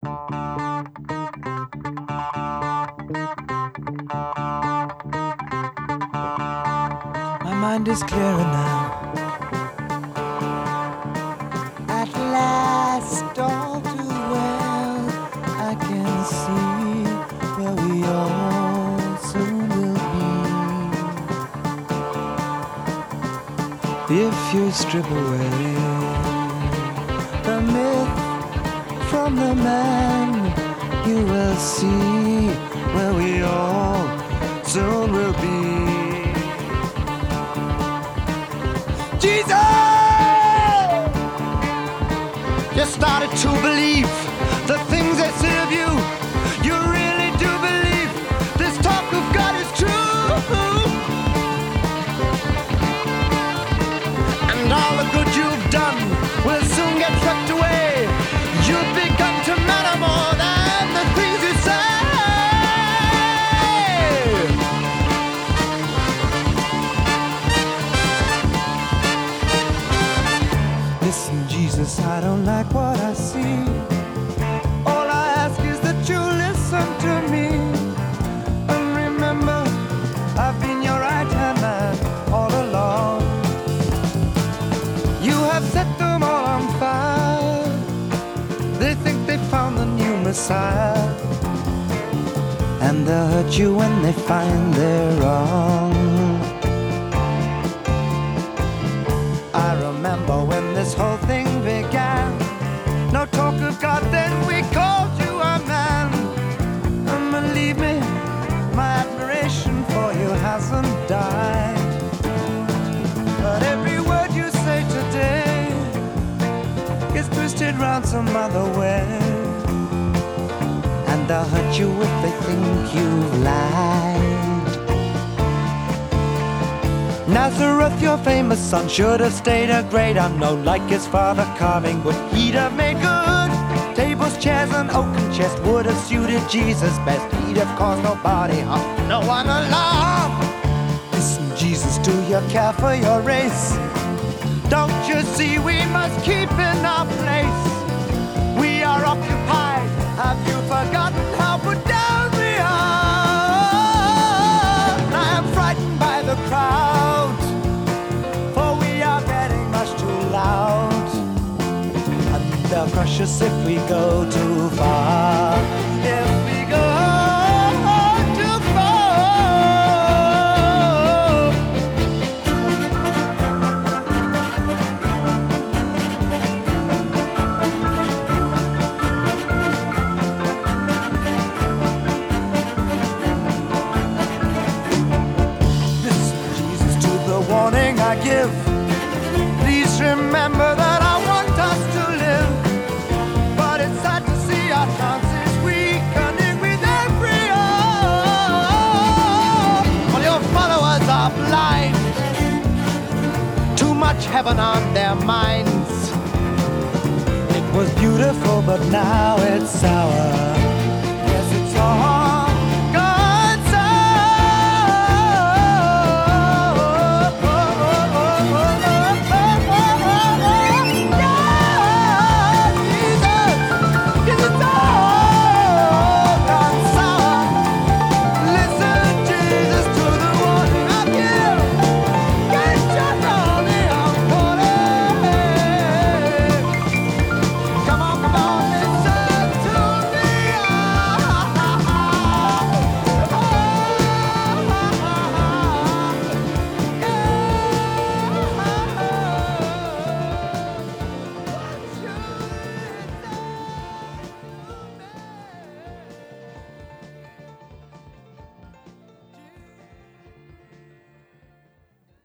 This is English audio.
My mind is clearer now. At last, all too well, I can see where we all soon will be. If you strip away the myth from the man, you will see where we all soon will be. Jesus! You started to believe the things they say of you. You really do believe this talk of God is true. And all the good you've done will soon get swept away. You've begun to matter more than the things you say. Listen, Jesus, I don't like what I see. All I ask is that you listen to me. And remember, I've been your right-hand man all along. You have set them all on fire. They think they found the new Messiah. And they'll hurt you when they find they're wrong. I remember when this whole thing began. No talk of God, then we called you a man. And believe me, my admiration for you hasn't died. But every word you say today gets twisted round some other way. And they'll hurt you if they think you've lied. Nazareth, your famous son, should have stayed a great unknown. Like his father carving wood, he'd have made good. Tables, chairs, and oaken chest would have suited Jesus best. He'd have caused nobody harm, no one alarm. Listen, Jesus, do you care for your race? Don't you see we must keep in our place? We are occupied. Have you forgotten how put down we are? I am frightened by the crowd, for we are getting much too loud. And they'll crush us if we go too far. If we go too far. Warning I give, please remember that I want us to live. But it's sad to see our chances weakening with every hour. All your followers are blind, too much heaven on their minds. It was beautiful, but now it's sour.